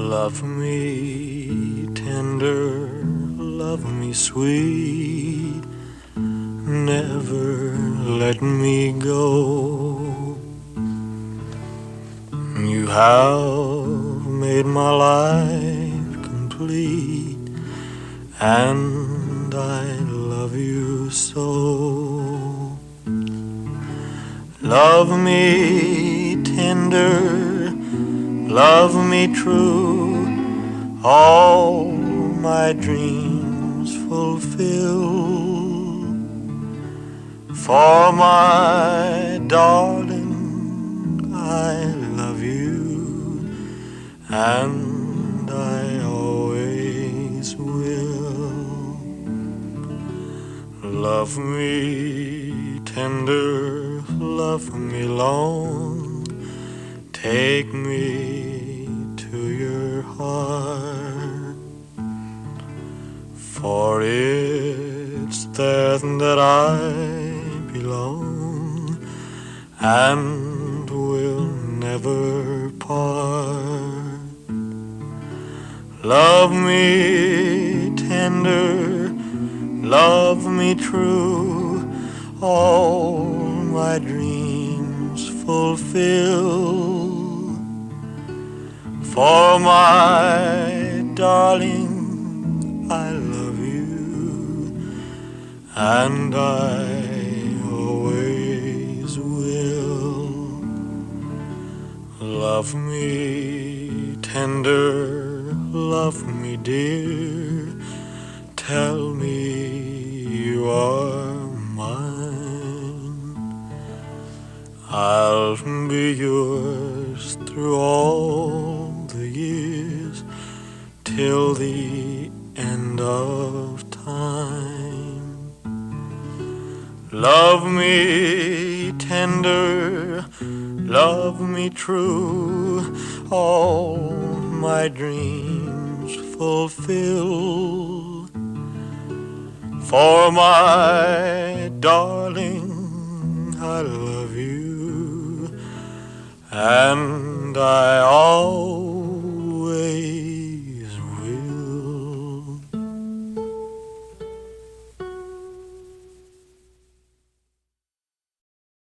Love me tender, love me sweet, never let me go. You have made my life complete, and I love you so. Love me tender, love me true, all my dreams fulfill. For my darling, I love you, and I always will. Love me tender, love me long, take me to your heart, for it's there that I belong and will never part. Love me tender, love me true, all my dreams fulfill. For my darling, I love you, and I always will. Love me tender, love me dear, tell me you are mine. I'll be yours through all the years, till the end of time. Love me tender, love me true, all my dreams fulfill. For my darling, I love you, and I always